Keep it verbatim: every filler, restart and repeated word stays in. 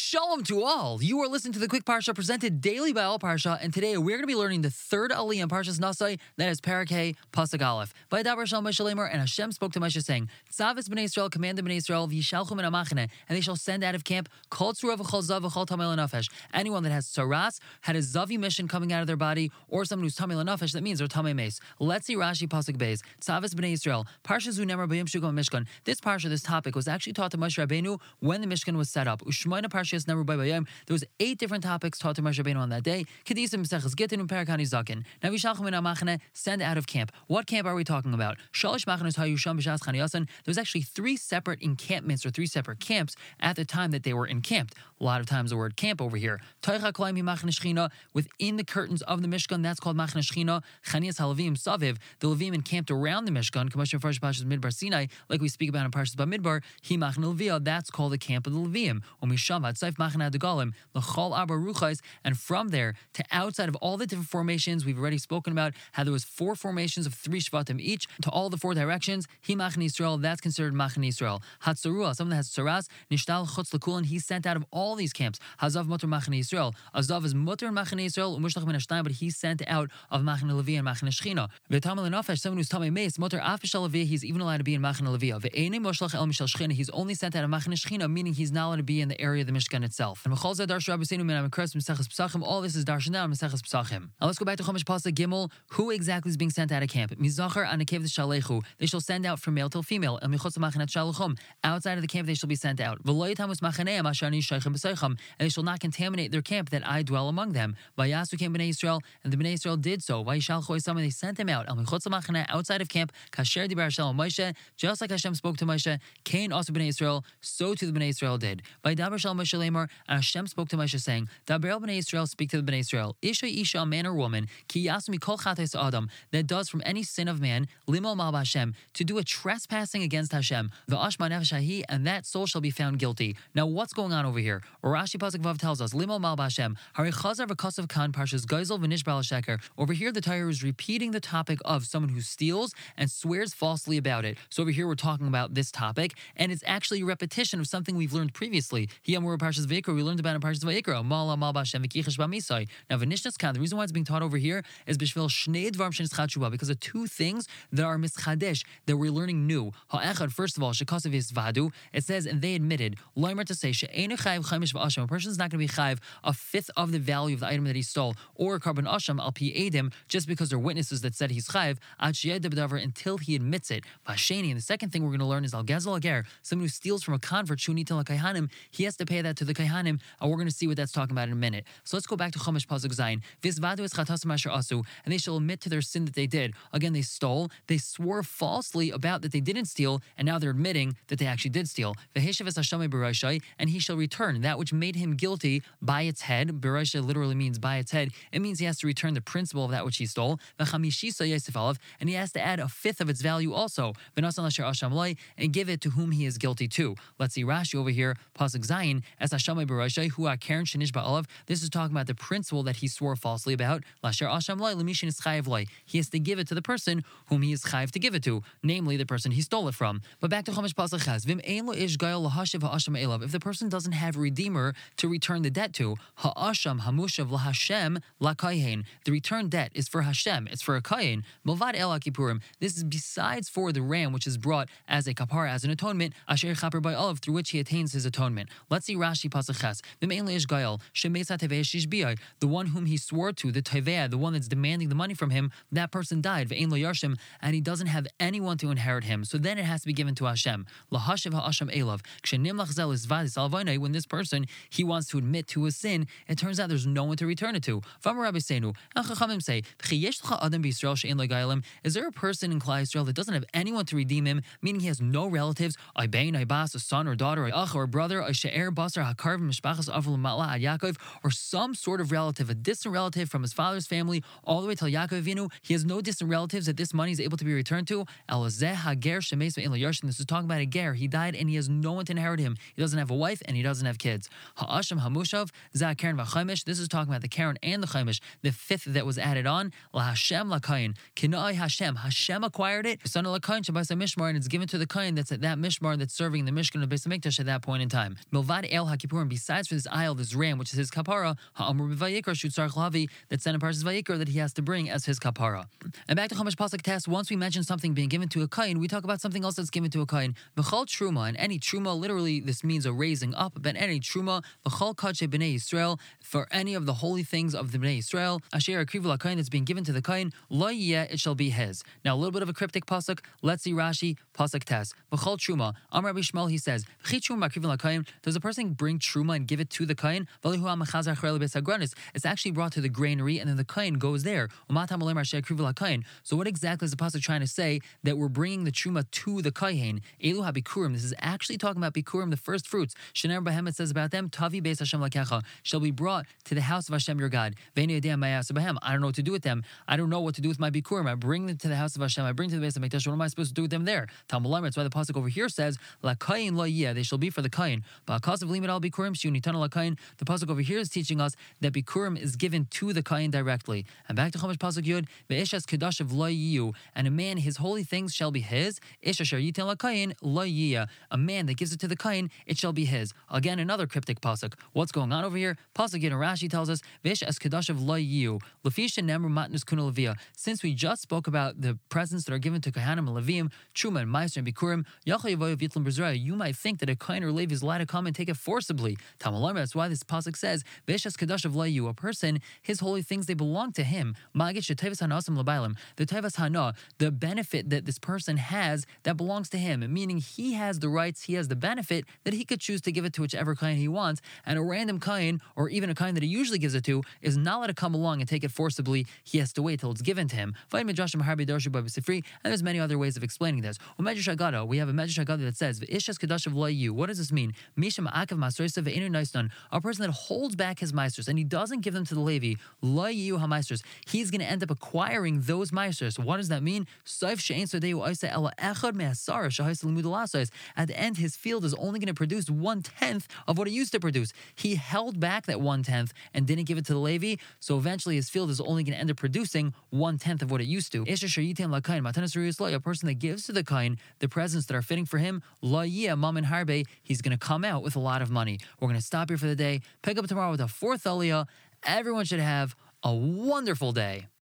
Shalom to all. You are listening to the Quick Parsha presented daily by All Parsha, and today we're going to be learning the third aliyah in Parshas Nasai, that is Parak Hey, Pasuk Aleph. Vayidaber Shel Moshe Lamer, and Hashem spoke to Moshe saying, Tzavis b'nei Yisrael, command the b'nei Yisrael, v'yishalchu min ha'machane, and they shall send out of camp, kol tzura v'chol zav v'chol tamei l'nafesh. Anyone that has tzaras, had a zavi mission coming out of their body, or someone who's tamei l'nafesh, that means they're tamei meis. Let's see Rashi Pasuk Beis. Tzavis b'nei Yisrael, Parsha zu nemer b'yom shugam Mishkan. This Parsha, this topic, was actually taught to Moshe Rabbeinu when the Mishkan was set up. Ushmoina Parshas nemer b'yom. There was eight different topics taught to Moshe Rabbeinu on that day. Kedisim B'seches Gittin and Parakani Zakin. Now Vishalchum min ha'machane, send out of camp. What camp are we talking about? Shalish machanos hayusham b'shas chaniyasan. There's actually three separate encampments or three separate camps at the time that they were encamped. A lot of times the word camp over here. Toicha kolayim machane shchina, within the curtains of the Mishkan, that's called machane shchina. Chanias halavim saviv, the Levim encamped around the Mishkan. K'moshe Parshas Parshas Midbar Sinai, like we speak about in Parshas Bamidbar. Hi machane Levia, that's called the camp of the Levim. Umisham hatzaif machane adegalim. And from there to outside of all the different formations we've already spoken about, how there was four formations of three shvatim each, to all the four directions, he machne Yisrael, that's considered machne Yisrael. Hatzarua, someone that has tzaras, nishtal chutz l'kulan, he's sent out of all these camps. Hazav mutter machne Yisrael. Azav is mutter machne Yisrael, umushlach min hashtayim, but he's sent out of machne Levi and machne Shechina. V'tamel l'nafesh, someone who's tamei meis, mutter af b'shal Levi, he's even allowed to be in machne Levi. Ve'enei moshlach el mishal Shechina, he's only sent out of machne Shechina, meaning he's not allowed to be in the area of the Mishkan itself. And all this is Darshan now, Meseches Pesachim. Now let's go back to Chumash Pasuk Gimel. Who exactly is being sent out of camp? Mizachar anakev shalechu. They shall send out from male till female. El michutz machanat shaluchum. Outside of the camp they shall be sent out. V'lo yitamus machaneim asher ani shaychem b'seicham. And they shall not contaminate their camp that I dwell among them. Vayasu came b'nei Yisrael, and the b'nei Yisrael did so. Vayishalchu esam, and they sent them out. El michutz machaneh, outside of camp. Kasher dibar Hashem Moshe, just like Hashem spoke to Moshe. Cain also b'nei Yisrael, so to the b'nei Yisrael did. Vayidaber shel Moshe Lamer, and Hashem spoke to Moshe saying, Daber el b'nei Yisrael, speak to the b'nei Yisrael. Isha isha, man or woman, ki yasmi kol chates adam, that does from any sin of man, limo mal Hashem, to do a trespassing against Hashem, v'ashma nefesh hahi, and that soul shall be found guilty. Now what's going on over here? Rashi Pasuk Vav tells us, limo mal Hashem, hari chazar v'kasav kan parshas geisel v'nishbal sheker. Over here the Torah is repeating the topic of someone who steals and swears falsely about it. So over here we're talking about this topic, and it's actually a repetition of something we've learned previously. Hiyamur Parshas Vayikra, we learned about in Parshas Vayikra, mala mal Hashem v'kichash b'misai. Now v'nishnas kan, the reason why it's being taught over here is b'shvil shnei dvarim shenischad shuba, because of two things that are mischadesh, that we're learning new. Ha'echad, first of all, shekasav yisvadu, it says, and they admitted, loimer to say, she'enu chayiv chaimish v'asham, a person's not going to be chayiv a fifth of the value of the item that he stole, or a carbon asham al pi edim, just because they're witnesses that said he's chayiv, ad sheyed b'davar, until he admits it. V'asheni, and the second thing we're going to learn is al gezel ager, someone who steals from a convert, shunita la kaihanim, he has to pay that to the kaihanim, and we're going to see what that's talking about in a minute. So let's go back to Chumash Pasuk Zayin. Visvadu es chatasam asher asu, and they shall admit to their sin that they did. Again, they stole. They swore falsely about that they didn't steal, and now they're admitting that they actually did steal. V'heshav es hashamei b'roshai, and he shall return that which made him guilty by its head. B'roshai literally means by its head. It means he has to return the principal of that which he stole. V'chamishisa yosef alav, and he has to add a fifth of its value also. V'nasan asher asham loi, and give it to whom he is guilty to. Let's see Rashi over here. Pasuk Zayin es hashamei b'roshai hu akeren shenish ba'alav. This is talking about the principle that he swore falsely about. Lasher asham loi lemishin is chayiv loi. He has to give it to the person whom he is chayiv to give it to, namely the person he stole it from. But back to Chumash Pasuk Ches. Vim ein lo ish gayel lahashiv ha'asham elav. If the person doesn't have a redeemer to return the debt to, ha'asham hamushav lahashem lakayhen. The return debt is for Hashem. It's for a kayin. Milvad el akipurim. This is besides for the ram which is brought as a kapara, as an atonement. Asher chaper by olav, through which he attains his atonement. Let's see Rashi Pasuk Ches. Vim ein lo ish gayel shemesa tevei shishbiyai. The one whom he swore to, the tevei, the one that's demanding the money from him, that person died, ve'ein lo yarshim, and he doesn't have anyone to inherit him. So then it has to be given to Hashem. Lahashiv ha'asham elav. Kshenimlach zel isvadis alvaynai. When this person, he wants to admit to a sin, it turns out there's no one to return it to. V'amar Rabbi Seinu, and Chachamim say, V'chiyesh l'cha adam b'Yisrael she'ein lo gailim. Is there a person in Klal Yisrael that doesn't have anyone to redeem him, meaning he has no relatives, aybein, aybas, a son or daughter, or ach or brother, a she'er basar hakarv mishpachas avul ma'la ad Yaakov, or some sort of relative, a distant relative from his father's family, all the way till Yaakov Avinu? He has no distant relatives that this money is able to be returned to. Elazeh hager shemeis ve'ein lo yarshin. This is talking about a ger. He died and he has no one to inherit him. He doesn't have a wife and he doesn't have kids. Ha'asham hamushav zeh karen v'chaimish. This is talking about the karen and the chaimish, the fifth that was added on. La Hashem lakayin kinai Hashem. Hashem acquired it. Son of lakayin shabasa mishmar, and it's given to the kain that's at that mishmar that's serving the Mishkan of Beis Hamikdash at that point in time. Milvad el HaKippurim, besides for this aisle, this ram, which is his kapara, ha'amur b'vayikra shutzar chlavi, that's sent in Parshas Vayikra that he has to bring as his kapara. And back to Chumash Pasuk Tes, once we mention something being given to a kain, we talk about something else that's given to a kain. V'chal truma, and any truma, literally this means a raising up, but any truma, v'chal kache b'nei Yisrael, for any of the holy things of the b'nei Yisrael, asher akrivu lakain, that's being given to the kain, lo yeh, it shall be his. Now a little bit of a cryptic pasuk. Let's see Rashi Pasuk Tes. V'chal truma, Amar Rabbi Shmuel, he says, v'chi truma akrivu lakain. Does a person bring truma and give it to the kain? It's actually brought to the granary, and then the kain goes there. So what exactly is the pasuk trying to say? That we're bringing the truma to the kain. Elu habikurim. This is actually talking about bikurim, the first fruits. Shener Bahem, it says about them, Tavi beis Hashem lakecha, shall be brought to the house of Hashem your God. I don't know what to do with them. I don't know what to do with my bikurim. I bring them to the house of Hashem. I bring them to the base of Mikdash. What am I supposed to do with them there? Talmud Lamed. That's why the pasuk over here says, La kain lo yeh. They shall be for the kain. But because of limit al bikurim shiunitana la kain, the pasuk over here is teaching us that bikurim is given to the kain directly. And back to Chumash pasuk Yud, ve'ishas kedashav lo yiyu, and a man his holy things shall be his. Ish asher yitin la kain lo yiyah. A man that gives it to the kain, it shall be his. Again, another cryptic pasuk. What's going on over here? Pasuk Yud, Rashi tells us, ve'ishas kedashav lo yiyu. Lefisha nemru matnus kuna levia. Since we just spoke about the presents that are given to kahanim and levim, truma and meiser and bikurim, yachal yavoy vitlam b'zraya, you might think that a kain or levi is allowed to come and take it forcibly. That's why this pasuk says, "Ve'eshas kedashav layu." A person, his holy things, they belong to him. Magid shetevas hanasim l'bailim. The tevas hana, the benefit that this person has, that belongs to him. Meaning he has the rights, he has the benefit that he could choose to give it to whichever kain he wants. And a random kain, or even a kain that he usually gives it to, is not allowed to come along and take it forcibly. He has to wait till it's given to him. And there's many other ways of explaining this. We have a Medrash Haggadah that says, "Ve'eshas kedashav layu." What does this mean? A person that holds back his meisters and he doesn't give them to the Levi, he's going to end up acquiring those meisters. What does that mean? At the end, his field is only going to produce one tenth of what it used to produce. He held back that one tenth and didn't give it to the Levi, so eventually his field is only going to end up producing one tenth of what it used to. A person that gives to the kain the presents that are fitting for him, he's going to come out with a lot of money. We're going to stop here for the day. Pick up tomorrow with a fourth aliyah. Everyone should have a wonderful day.